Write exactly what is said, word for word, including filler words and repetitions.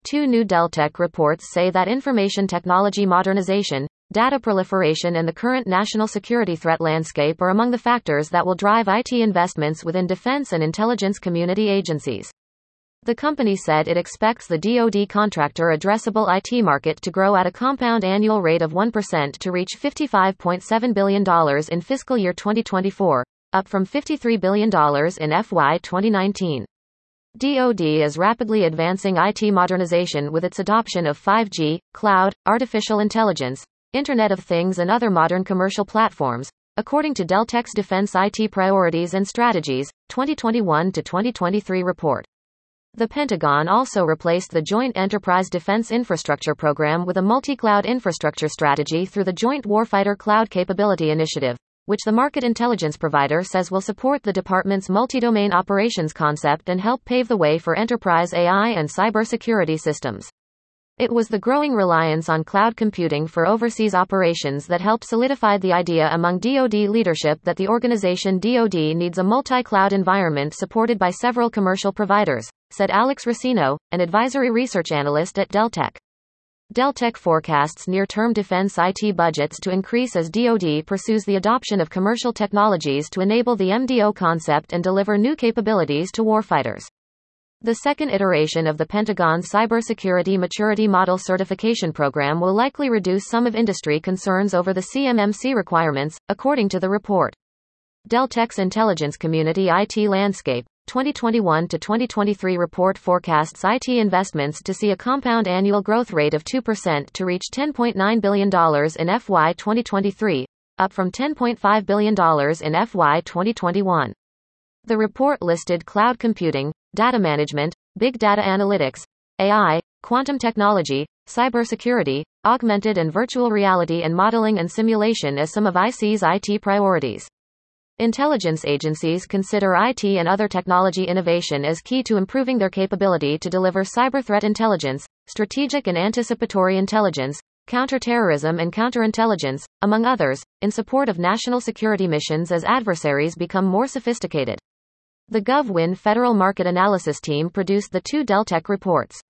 two new Deltek reports say that information technology modernization, data proliferation, and the current national security threat landscape are among the factors that will drive I T investments within defense and intelligence community agencies. The company said it expects the D O D contractor addressable I T market to grow at a compound annual rate of one percent to reach fifty-five point seven billion dollars in fiscal year twenty twenty-four, up from fifty-three billion dollars in F Y twenty nineteen. D O D is rapidly advancing I T modernization with its adoption of five G, cloud, artificial intelligence, Internet of Things, and other modern commercial platforms, according to Deltek's Defense I T Priorities and Strategies, twenty twenty-one to twenty twenty-three report. The Pentagon also replaced the Joint Enterprise Defense Infrastructure Program with a multi-cloud infrastructure strategy through the Joint Warfighter Cloud Capability Initiative, which the market intelligence provider says will support the department's multi-domain operations concept and help pave the way for enterprise A I and cybersecurity systems. It was the growing reliance on cloud computing for overseas operations that helped solidify the idea among D O D leadership that the organization D O D needs a multi-cloud environment supported by several commercial providers, said Alex Racino, an advisory research analyst at Deltek. Deltek forecasts near-term defense I T budgets to increase as D O D pursues the adoption of commercial technologies to enable the M D O concept and deliver new capabilities to warfighters. The second iteration of the Pentagon's Cybersecurity Maturity Model Certification Program will likely reduce some of industry concerns over the C M M C requirements, according to the report. Deltek's Intelligence Community I T Landscape, twenty twenty-one to twenty twenty-three report forecasts I T investments to see a compound annual growth rate of two percent to reach ten point nine billion dollars in F Y twenty twenty-three, up from ten point five billion dollars in F Y twenty twenty-one. The report listed cloud computing, data management, big data analytics, A I, quantum technology, cybersecurity, augmented and virtual reality, and modeling and simulation as some of I C's I T priorities. Intelligence agencies consider I T and other technology innovation as key to improving their capability to deliver cyber threat intelligence, strategic and anticipatory intelligence, counterterrorism and counterintelligence, among others, in support of national security missions as adversaries become more sophisticated. The GovWin Federal Market Analysis team produced the two Deltek reports.